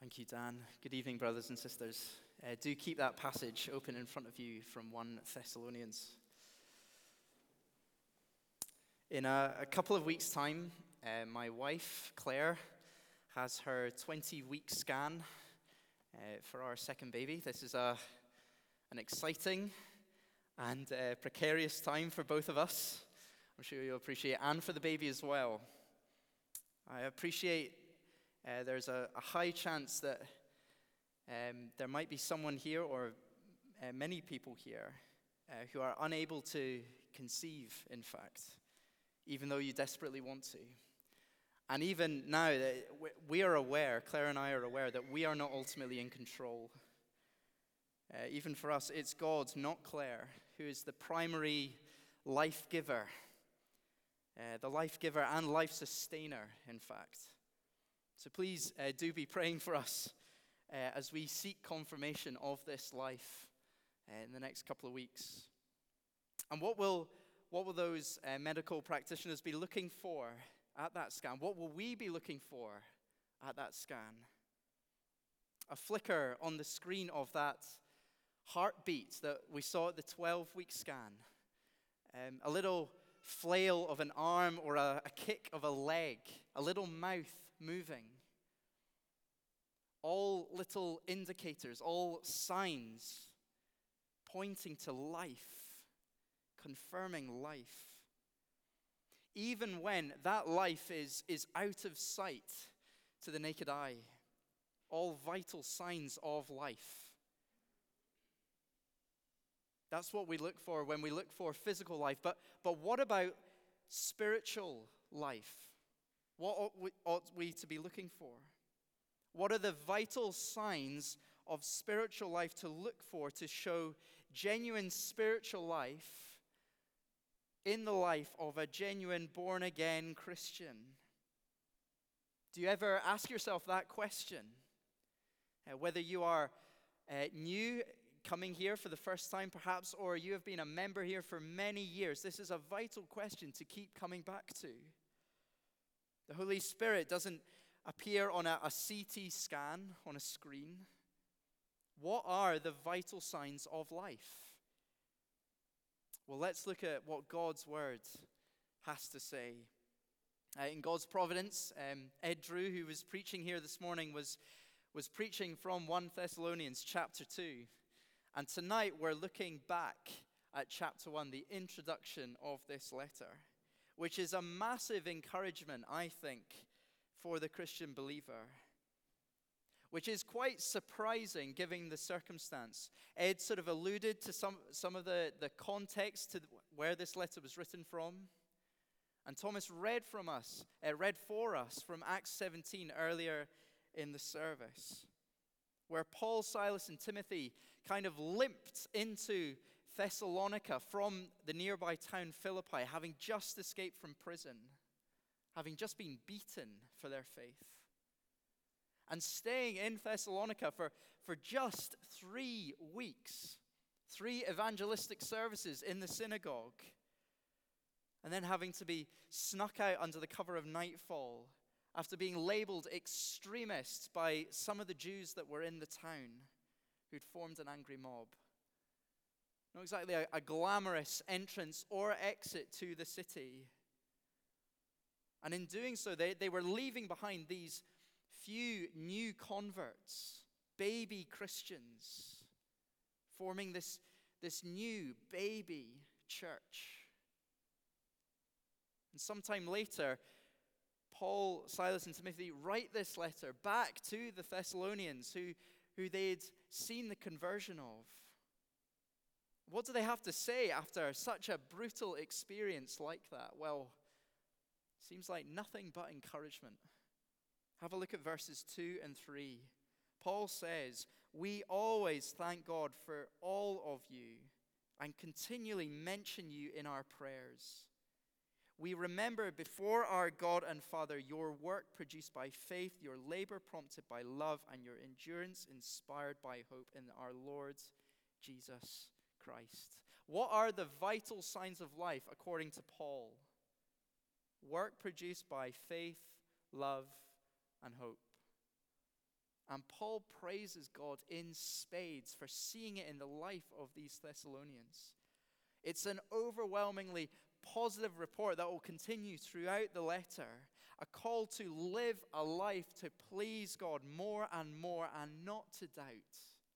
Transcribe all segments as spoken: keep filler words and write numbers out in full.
Thank you, Dan. Good evening, brothers and sisters. Uh, do keep that passage open in front of you from First Thessalonians. In a, a couple of weeks' time, uh, my wife, Claire, has her twenty-week scan uh, for our second baby. This is a, an exciting and uh, precarious time for both of us. I'm sure you'll appreciate it, and for the baby as well. I appreciate Uh, there's a, a high chance that um, there might be someone here, or uh, many people here, uh, who are unable to conceive, in fact, even though you desperately want to. And even now, that we are aware, Claire and I are aware, that we are not ultimately in control. Uh, even for us, it's God, not Claire, who is the primary life giver, uh, the life giver and life sustainer, in fact. So please uh, do be praying for us uh, as we seek confirmation of this life uh, in the next couple of weeks. And what will what will those uh, medical practitioners be looking for at that scan? What will we be looking for at that scan? A flicker on the screen of that heartbeat that we saw at the twelve-week scan. Um, a little flail of an arm or a, a kick of a leg. A little mouth moving. All little indicators, all signs pointing to life, confirming life. Even when that life is, is out of sight to the naked eye, all vital signs of life. That's what we look for when we look for physical life. But, but what about spiritual life? What ought we, ought we to be looking for? What are the vital signs of spiritual life to look for to show genuine spiritual life in the life of a genuine born-again Christian? Do you ever ask yourself that question? Uh, whether you are uh, new, coming here for the first time perhaps, or you have been a member here for many years, this is a vital question to keep coming back to. The Holy Spirit doesn't appear on a, a C T scan on a screen. What are the vital signs of life? Well, let's look at what God's Word has to say. Uh, in God's providence, um, Ed Drew, who was preaching here this morning, was, was preaching from First Thessalonians chapter two. And tonight we're looking back at chapter one, the introduction of this letter, which is a massive encouragement, I think, for the Christian believer, which is quite surprising given the circumstance. Ed sort of alluded to some, some of the, the context to where this letter was written from. And Thomas read from us, uh, read for us from Acts seventeen earlier in the service, where Paul, Silas, and Timothy kind of limped into Thessalonica from the nearby town Philippi, having just escaped from prison, having just been beaten for their faith, and staying in Thessalonica for, for just three weeks, three evangelistic services in the synagogue, and then having to be snuck out under the cover of nightfall after being labeled extremists by some of the Jews that were in the town who'd formed an angry mob. Not exactly a, a glamorous entrance or exit to the city. And in doing so, they, they were leaving behind these few new converts, baby Christians, forming this, this new baby church. And sometime later, Paul, Silas, and Timothy write this letter back to the Thessalonians who, who they'd seen the conversion of. What do they have to say after such a brutal experience like that? Well, seems like nothing but encouragement. Have a look at verses two and three. Paul says, "We always thank God for all of you and continually mention you in our prayers. We remember before our God and Father your work produced by faith, your labor prompted by love, and your endurance inspired by hope in our Lord Jesus Christ." What are the vital signs of life according to Paul? Work produced by faith, love, and hope. And Paul praises God in spades for seeing it in the life of these Thessalonians. It's an overwhelmingly positive report that will continue throughout the letter. A call to live a life to please God more and more and not to doubt.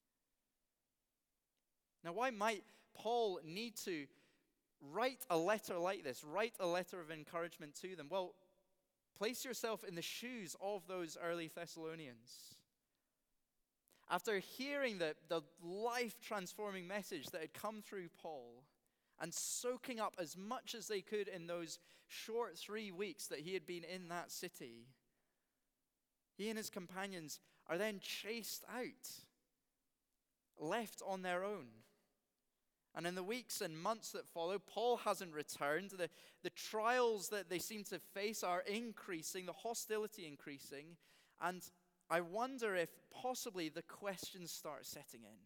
Now, why might Paul need to write a letter like this, write a letter of encouragement to them? Well, place yourself in the shoes of those early Thessalonians. After hearing the, the life-transforming message that had come through Paul and soaking up as much as they could in those short three weeks that he had been in that city, he and his companions are then chased out, left on their own. And in the weeks and months that follow, Paul hasn't returned. The, the trials that they seem to face are increasing, the hostility increasing. And I wonder if possibly the questions start setting in.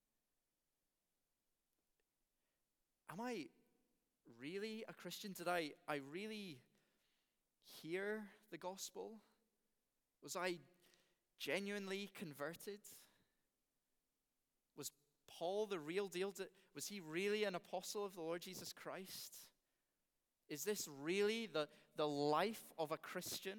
Am I really a Christian? Did I, I really hear the gospel? Was I genuinely converted? Was Paul the real deal? Was he really an apostle of the Lord Jesus Christ? Is this really the, the life of a Christian?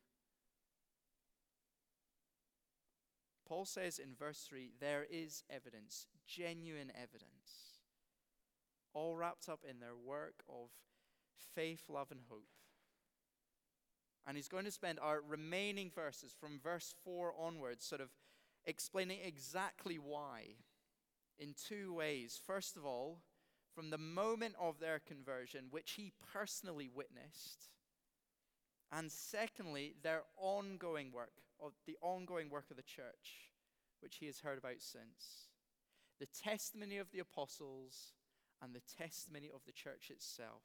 Paul says in verse three, there is evidence, genuine evidence, all wrapped up in their work of faith, love, and hope. And he's going to spend our remaining verses from verse four onwards sort of explaining exactly why in two ways. First of all, from the moment of their conversion, which he personally witnessed, and secondly, their ongoing work, of the ongoing work of the church, which he has heard about since. The testimony of the apostles and the testimony of the church itself.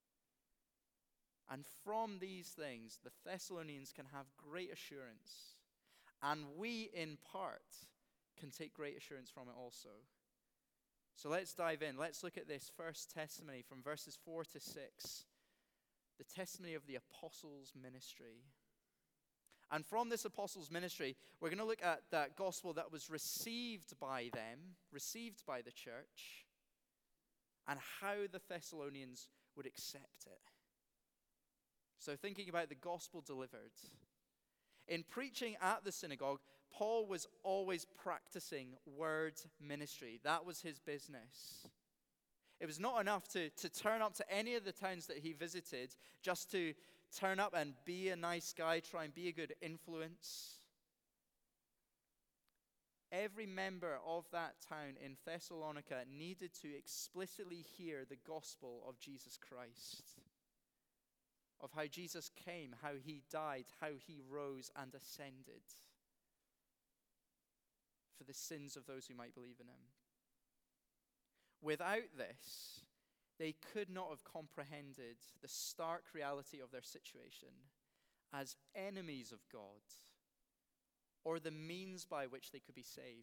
And from these things, the Thessalonians can have great assurance. And we, in part, can take great assurance from it also. So let's dive in. Let's look at this first testimony from verses four to six. The testimony of the apostles' ministry. And from this apostles' ministry, we're going to look at that gospel that was received by them, received by the church, and how the Thessalonians would accept it. So thinking about the gospel delivered. In preaching at the synagogue, Paul was always practicing word ministry. That was his business. It was not enough to, to turn up to any of the towns that he visited just to turn up and be a nice guy, try and be a good influence. Every member of that town in Thessalonica needed to explicitly hear the gospel of Jesus Christ, of how Jesus came, how he died, how he rose and ascended for the sins of those who might believe in him. Without this, they could not have comprehended the stark reality of their situation as enemies of God, or the means by which they could be saved.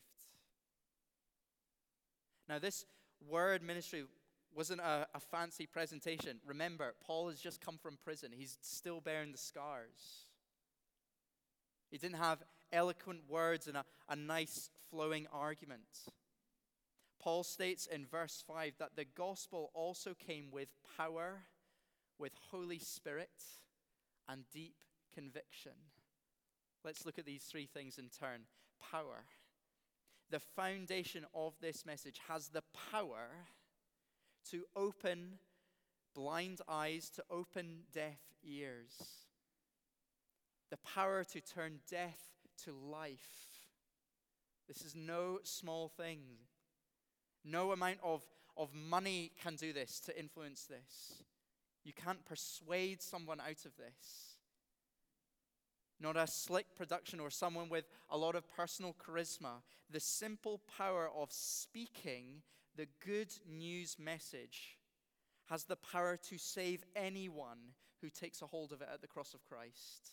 Now, this word ministry wasn't a, a fancy presentation. Remember, Paul has just come from prison. He's still bearing the scars. He didn't have eloquent words and a, a nice flowing argument. Paul states in verse five that the gospel also came with power, with Holy Spirit, and deep conviction. Let's look at these three things in turn. Power. The foundation of this message has the power to open blind eyes, to open deaf ears. The power to turn death to life. This is no small thing. No amount of, of money can do this, to influence this. You can't persuade someone out of this. Not a slick production or someone with a lot of personal charisma. The simple power of speaking the good news message has the power to save anyone who takes a hold of it at the cross of Christ.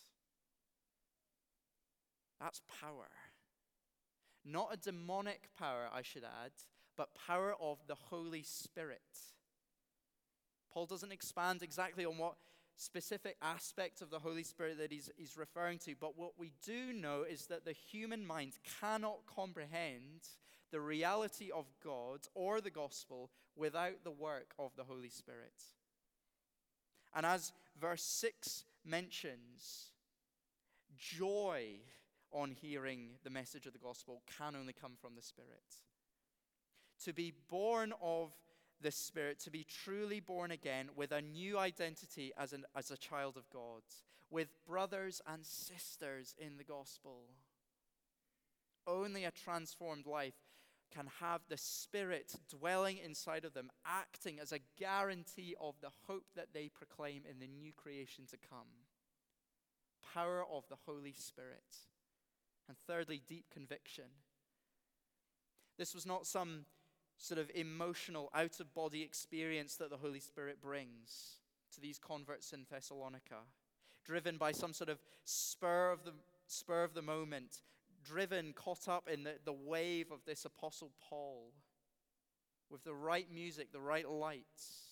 That's power. Not a demonic power, I should add, but power of the Holy Spirit. Paul doesn't expand exactly on what specific aspect of the Holy Spirit that he's, he's referring to, but what we do know is that the human mind cannot comprehend the reality of God or the gospel without the work of the Holy Spirit. And as verse six mentions, joy on hearing the message of the gospel can only come from the Spirit. To be born of the Spirit, to be truly born again with a new identity as, an, as a child of God, with brothers and sisters in the gospel. Only a transformed life can have the Spirit dwelling inside of them, acting as a guarantee of the hope that they proclaim in the new creation to come. Power of the Holy Spirit. And thirdly, deep conviction. This was not some sort of emotional, out-of-body experience that the Holy Spirit brings to these converts in Thessalonica, driven by some sort of spur of the spur of the moment, driven, caught up in the, the wave of this Apostle Paul, with the right music, the right lights.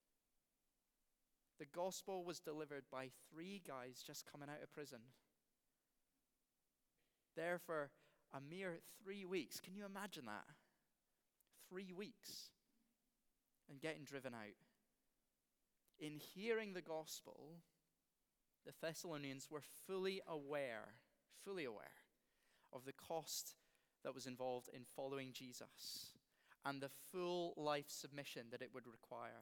The gospel was delivered by three guys just coming out of prison. There for a mere three weeks. Can you imagine that? Three weeks and getting driven out. In hearing the gospel, the Thessalonians were fully aware, fully aware of the cost that was involved in following Jesus and the full life submission that it would require.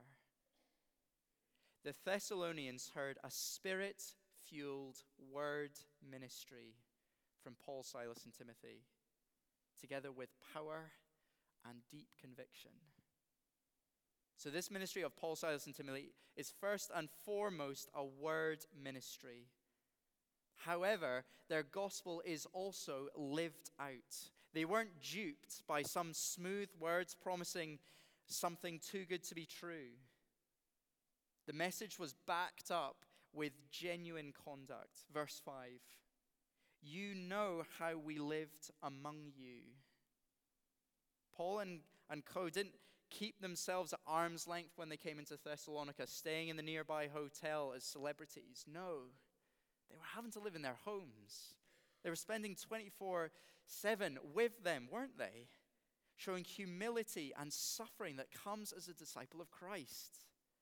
The Thessalonians heard a spirit-fueled word ministry from Paul, Silas, and Timothy, together with power and deep conviction. So this ministry of Paul, Silas, and Timothy is first and foremost a word ministry. However, their gospel is also lived out. They weren't duped by some smooth words promising something too good to be true. The message was backed up with genuine conduct. Verse five, you know how we lived among you. Paul and, and co didn't keep themselves at arm's length when they came into Thessalonica, staying in the nearby hotel as celebrities. No, they were having to live in their homes. They were spending twenty-four seven with them, weren't they? Showing humility and suffering that comes as a disciple of Christ.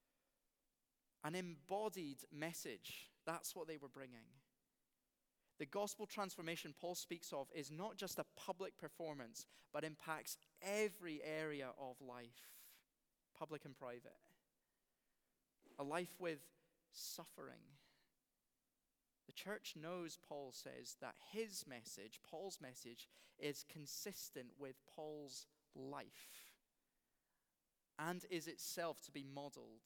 An embodied message. That's what they were bringing. The gospel transformation Paul speaks of is not just a public performance, but impacts every area of life, public and private. A life with suffering. The church knows, Paul says, that his message, Paul's message, is consistent with Paul's life and is itself to be modeled.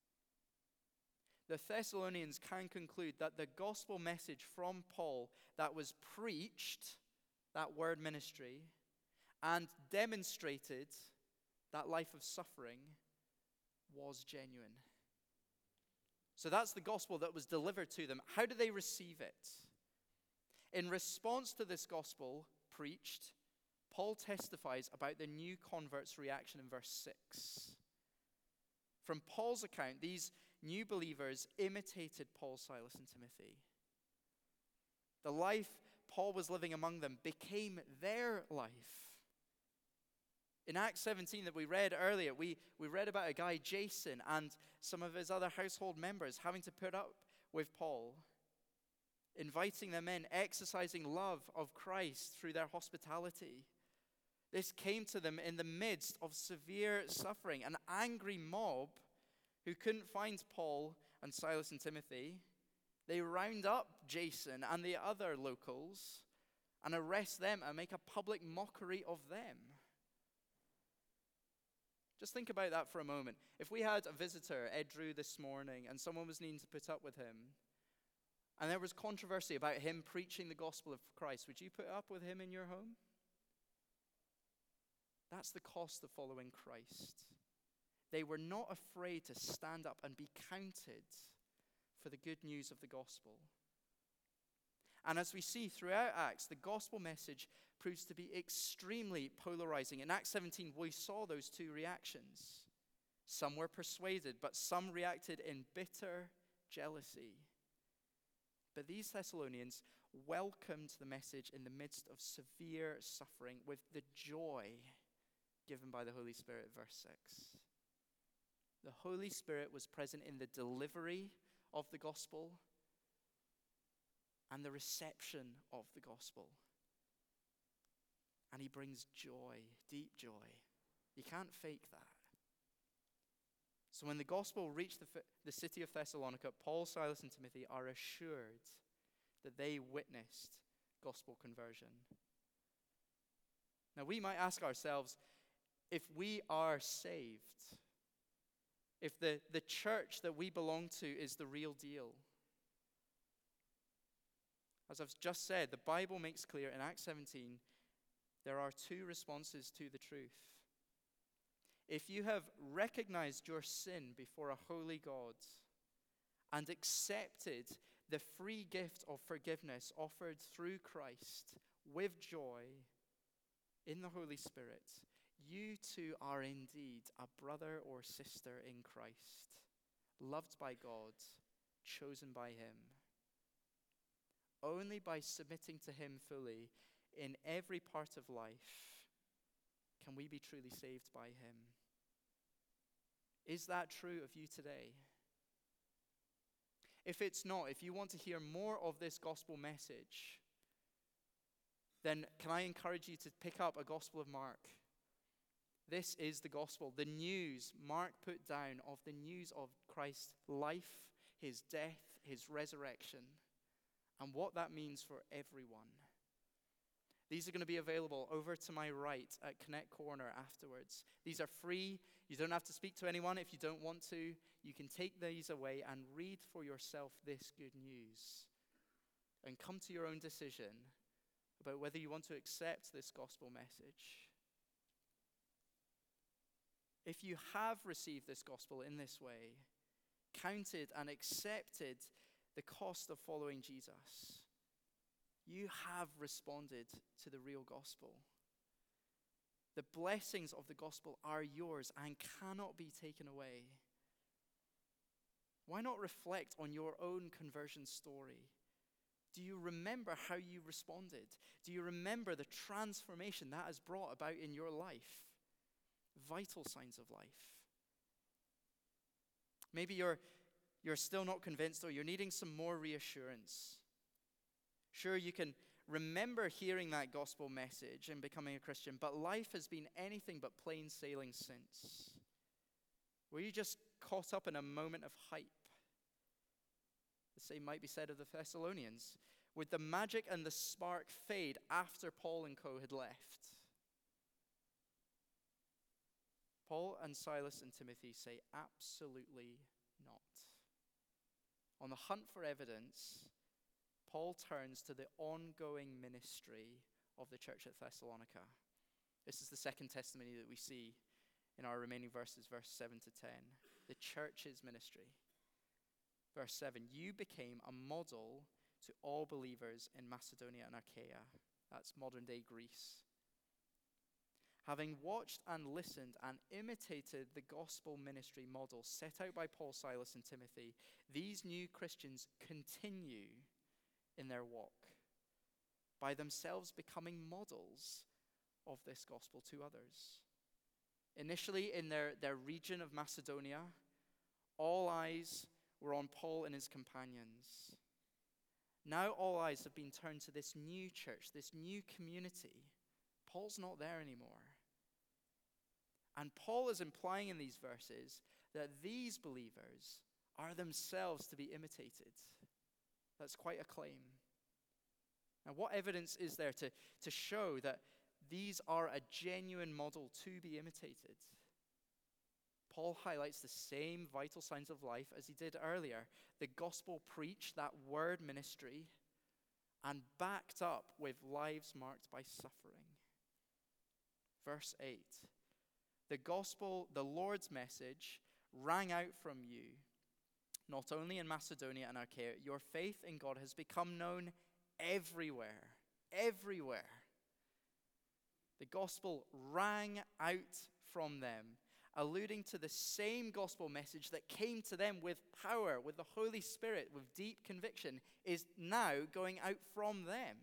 The Thessalonians can conclude that the gospel message from Paul that was preached, that word ministry, and demonstrated, that life of suffering, was genuine. So that's the gospel that was delivered to them. How do they receive it? In response to this gospel preached, Paul testifies about the new converts' reaction in verse six. From Paul's account, these new believers imitated Paul, Silas, and Timothy. The life Paul was living among them became their life. In Acts seventeen that we read earlier, we, we read about a guy, Jason, and some of his other household members having to put up with Paul, inviting them in, exercising love of Christ through their hospitality. This came to them in the midst of severe suffering. An angry mob who couldn't find Paul and Silas and Timothy, they round up Jason and the other locals and arrest them and make a public mockery of them. Just think about that for a moment. If we had a visitor, Ed Drew, this morning, and someone was needing to put up with him, and there was controversy about him preaching the gospel of Christ, would you put up with him in your home? That's the cost of following Christ. They were not afraid to stand up and be counted for the good news of the gospel. And as we see throughout Acts, the gospel message proves to be extremely polarizing. In Acts seventeen, we saw those two reactions. Some were persuaded, but some reacted in bitter jealousy. But these Thessalonians welcomed the message in the midst of severe suffering with the joy given by the Holy Spirit, verse six. The Holy Spirit was present in the delivery of the gospel and the reception of the gospel. And he brings joy, deep joy. You can't fake that. So when the gospel reached the, the city of Thessalonica, Paul, Silas, and Timothy are assured that they witnessed gospel conversion. Now we might ask ourselves, if we are saved, if the, the church that we belong to is the real deal. As I've just said, the Bible makes clear in Acts seventeen, there are two responses to the truth. If you have recognized your sin before a holy God and accepted the free gift of forgiveness offered through Christ with joy in the Holy Spirit, you too are indeed a brother or sister in Christ, loved by God, chosen by him. Only by submitting to him fully in every part of life can we be truly saved by him. Is that true of you today? If it's not, if you want to hear more of this gospel message, then can I encourage you to pick up a Gospel of Mark? This is the gospel, the news Mark put down of the news of Christ's life, his death, his resurrection, and what that means for everyone. These are going to be available over to my right at Connect Corner afterwards. These are free. You don't have to speak to anyone if you don't want to. You can take these away and read for yourself this good news and come to your own decision about whether you want to accept this gospel message. If you have received this gospel in this way, counted and accepted the cost of following Jesus, you have responded to the real gospel. The blessings of the gospel are yours and cannot be taken away. Why not reflect on your own conversion story? Do you remember how you responded? Do you remember the transformation that has brought about in your life? Vital signs of life. Maybe you're, you're still not convinced, or you're needing some more reassurance. Sure, you can remember hearing that gospel message and becoming a Christian, but life has been anything but plain sailing since. Were you just caught up in a moment of hype? The same might be said of the Thessalonians. Would the magic and the spark fade after Paul and co had left? Paul and Silas and Timothy say absolutely not. On the hunt for evidence, Paul turns to the ongoing ministry of the church at Thessalonica. This is the second testimony that we see in our remaining verses, verse seven to ten. The church's ministry. Verse seven, you became a model to all believers in Macedonia and Achaia. That's modern day Greece. Having watched and listened and imitated the gospel ministry model set out by Paul, Silas, and Timothy, these new Christians continue in their walk by themselves becoming models of this gospel to others. Initially in their, their region of Macedonia, all eyes were on Paul and his companions. Now all eyes have been turned to this new church, this new community. Paul's not there anymore. And Paul is implying in these verses that these believers are themselves to be imitated. That's quite a claim. Now, what evidence is there to, to show that these are a genuine model to be imitated? Paul highlights the same vital signs of life as he did earlier. The gospel preached, that word ministry, and backed up with lives marked by suffering. Verse eight. The gospel, the Lord's message, rang out from you, not only in Macedonia and Achaia. Your faith in God has become known everywhere, everywhere. The gospel rang out from them, alluding to the same gospel message that came to them with power, with the Holy Spirit, with deep conviction, is now going out from them.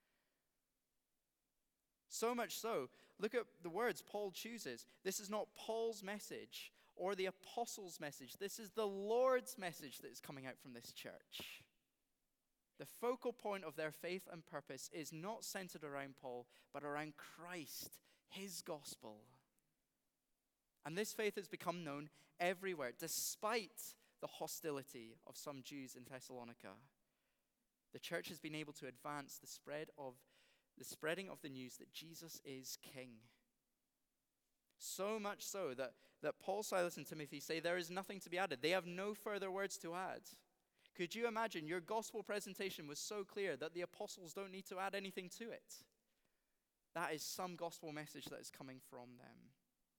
So much so, look at the words Paul chooses. This is not Paul's message or the apostles' message. This is the Lord's message that is coming out from this church. The focal point of their faith and purpose is not centered around Paul, but around Christ, his gospel. And this faith has become known everywhere, despite the hostility of some Jews in Thessalonica. The church has been able to advance the spread of the spreading of the news that Jesus is King. So much so that, that Paul, Silas, and Timothy say there is nothing to be added. They have no further words to add. Could you imagine your gospel presentation was so clear that the apostles don't need to add anything to it? That is some gospel message that is coming from them.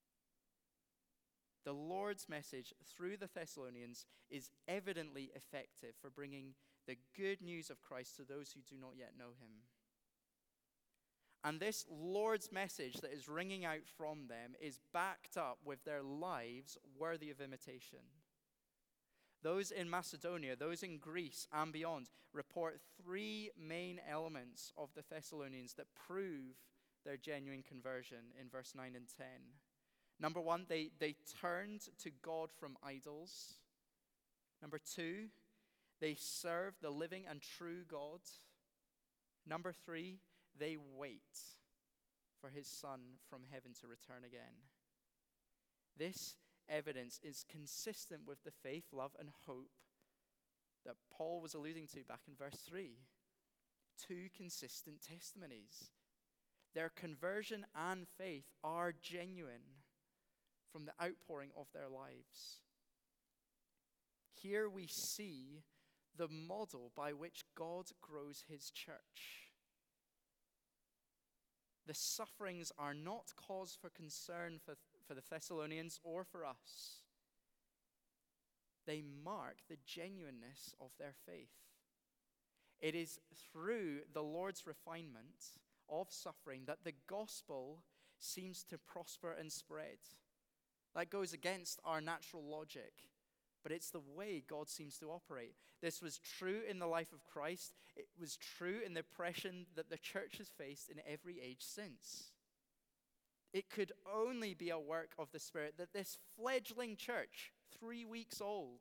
The Lord's message through the Thessalonians is evidently effective for bringing the good news of Christ to those who do not yet know him. And this Lord's message that is ringing out from them is backed up with their lives worthy of imitation. Those in Macedonia, those in Greece and beyond, report three main elements of the Thessalonians that prove their genuine conversion in verse nine and ten. Number one, they, they turned to God from idols. Number two, they serve the living and true God. Number three, they wait for his Son from heaven to return again. This evidence is consistent with the faith, love, and hope that Paul was alluding to back in verse three. Two consistent testimonies. Their conversion and faith are genuine from the outpouring of their lives. Here we see the model by which God grows his church. The sufferings are not cause for concern for, for the Thessalonians or for us. They mark the genuineness of their faith. It is through the Lord's refinement of suffering that the gospel seems to prosper and spread. That goes against our natural logic, but it's the way God seems to operate. This was true in the life of Christ. It was true in the oppression that the church has faced in every age since. It could only be a work of the Spirit that this fledgling church, three weeks old,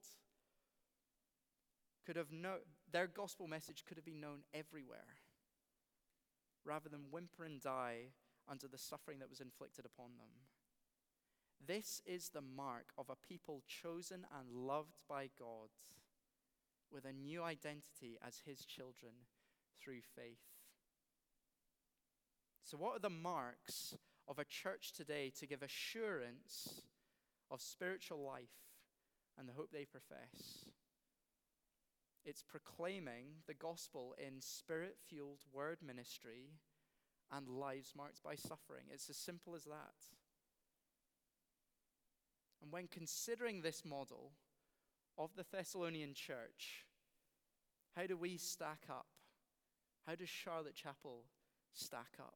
could have known, their gospel message could have been known everywhere, rather than whimper and die under the suffering that was inflicted upon them. This is the mark of a people chosen and loved by God with a new identity as his children through faith. So what are the marks of a church today to give assurance of spiritual life and the hope they profess? It's proclaiming the gospel in spirit-fueled word ministry and lives marked by suffering. It's as simple as that. And when considering this model of the Thessalonian church, how do we stack up? How does Charlotte Chapel stack up?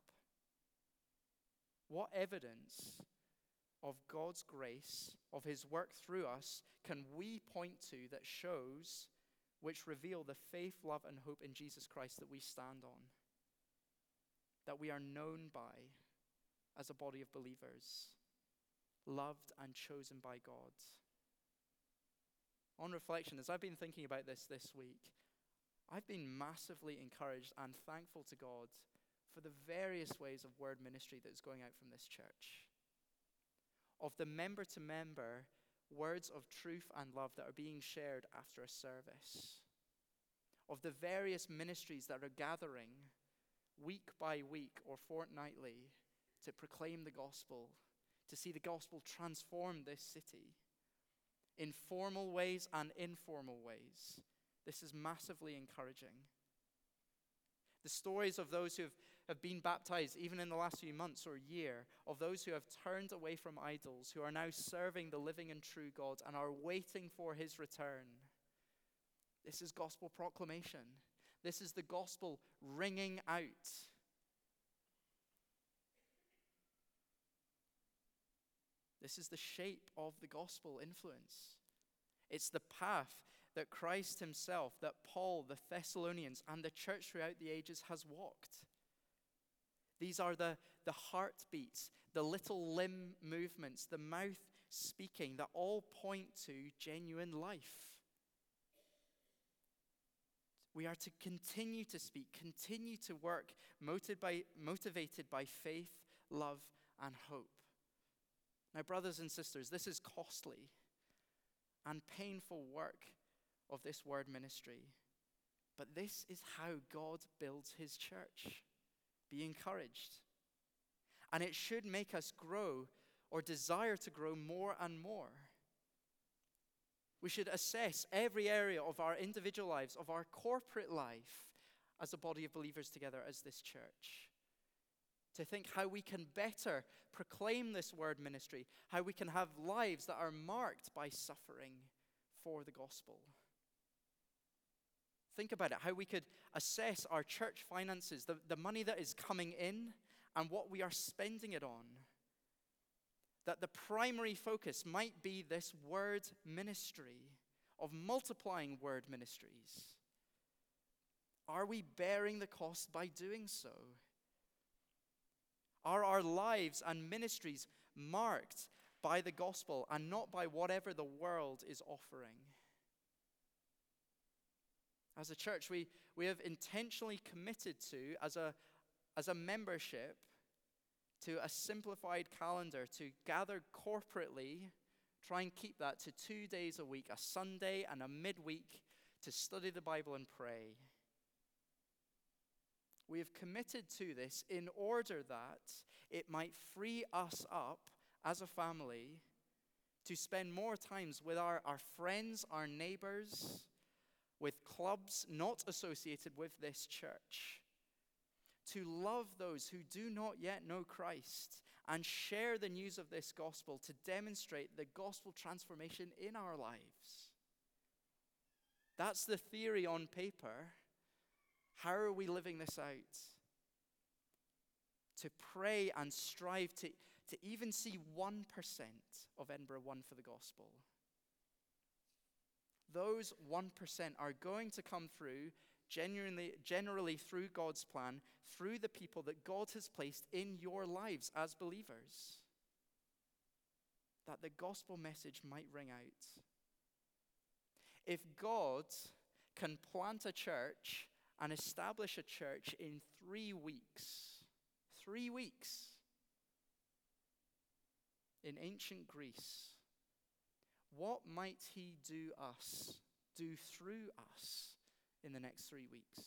What evidence of God's grace, of his work through us, can we point to that shows, which reveal the faith, love, and hope in Jesus Christ that we stand on, that we are known by as a body of believers, loved and chosen by God? On reflection, as I've been thinking about this this week, I've been massively encouraged and thankful to God for the various ways of word ministry that is going out from this church. Of the member-to-member words of truth and love that are being shared after a service. Of the various ministries that are gathering week by week or fortnightly to proclaim the gospel, to see the gospel transform this city in formal ways and informal ways. This is massively encouraging. The stories of those who have, have been baptized, even in the last few months or year, of those who have turned away from idols, who are now serving the living and true God and are waiting for his return. This is gospel proclamation. This is the gospel ringing out. This is the shape of the gospel influence. It's the path that Christ himself, that Paul, the Thessalonians, and the church throughout the ages has walked. These are the, the heartbeats, the little limb movements, the mouth speaking that all point to genuine life. We are to continue to speak, continue to work, motivated by, motivated by faith, love, and hope. Now, brothers and sisters, this is costly and painful work of this word ministry. But this is how God builds his church. Be encouraged. And it should make us grow or desire to grow more and more. We should assess every area of our individual lives, of our corporate life, as a body of believers together as this church. To think how we can better proclaim this word ministry, how we can have lives that are marked by suffering for the gospel. Think about it, how we could assess our church finances, the, the money that is coming in and what we are spending it on. That the primary focus might be this word ministry, of multiplying word ministries. Are we bearing the cost by doing so? Are our lives and ministries marked by the gospel and not by whatever the world is offering? As a church, we, we have intentionally committed to, as a, as a membership, to a simplified calendar, to gather corporately, try and keep that to two days a week, a Sunday and a midweek, to study the Bible and pray. We have committed to this in order that it might free us up as a family to spend more times with our, our friends, our neighbors, with clubs not associated with this church, to love those who do not yet know Christ and share the news of this gospel to demonstrate the gospel transformation in our lives. That's the theory on paper. How are we living this out? To pray and strive to, to even see one percent of Edinburgh won for the gospel. Those one percent are going to come through genuinely, generally through God's plan, through the people that God has placed in your lives as believers. That the gospel message might ring out. If God can plant a church and establish a church in three weeks, three weeks in ancient Greece, what might he do us, do through us in the next three weeks?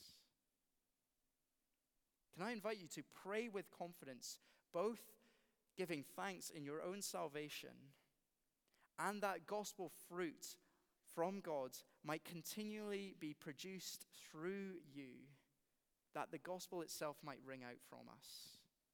Can I invite you to pray with confidence, both giving thanks in your own salvation and that gospel fruit from God might continually be produced through you, that the gospel itself might ring out from us.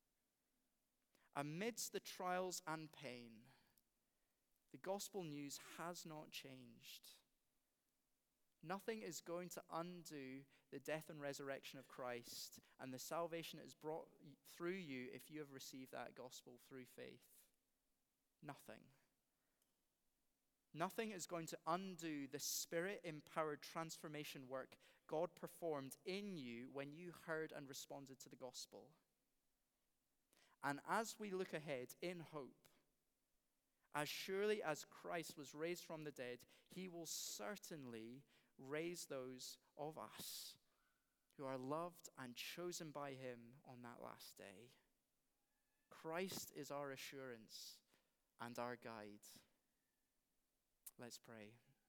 Amidst the trials and pain, the gospel news has not changed. Nothing is going to undo the death and resurrection of Christ and the salvation it has brought through you if you have received that gospel through faith. Nothing. Nothing is going to undo the Spirit-empowered transformation work God performed in you when you heard and responded to the gospel. And as we look ahead in hope, as surely as Christ was raised from the dead, he will certainly raise those of us who are loved and chosen by him on that last day. Christ is our assurance and our guide. Let's pray.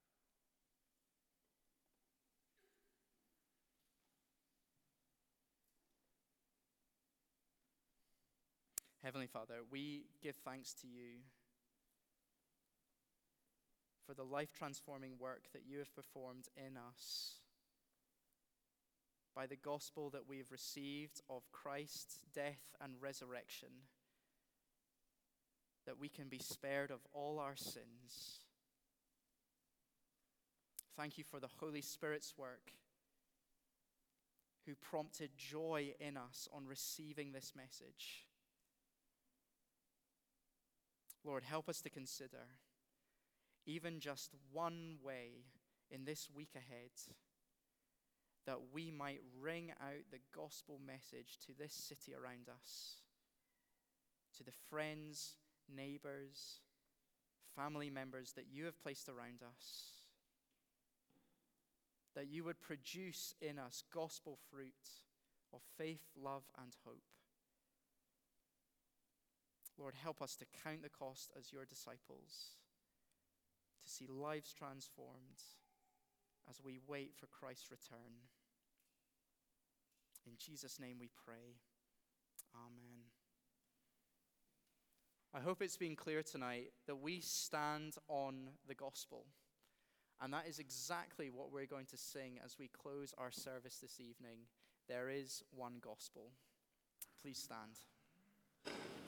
Heavenly Father, we give thanks to you for the life-transforming work that you have performed in us by the gospel that we have received of Christ's death and resurrection, that we can be spared of all our sins. Thank you for the Holy Spirit's work, who prompted joy in us on receiving this message. Lord, help us to consider even just one way in this week ahead that we might ring out the gospel message to this city around us, to the friends, neighbors, family members that you have placed around us, that you would produce in us gospel fruit of faith, love, and hope. Lord, help us to count the cost as your disciples, to see lives transformed as we wait for Christ's return. In Jesus' name we pray. Amen. I hope it's been clear tonight that we stand on the gospel. And that is exactly what we're going to sing as we close our service this evening. There is one gospel. Please stand.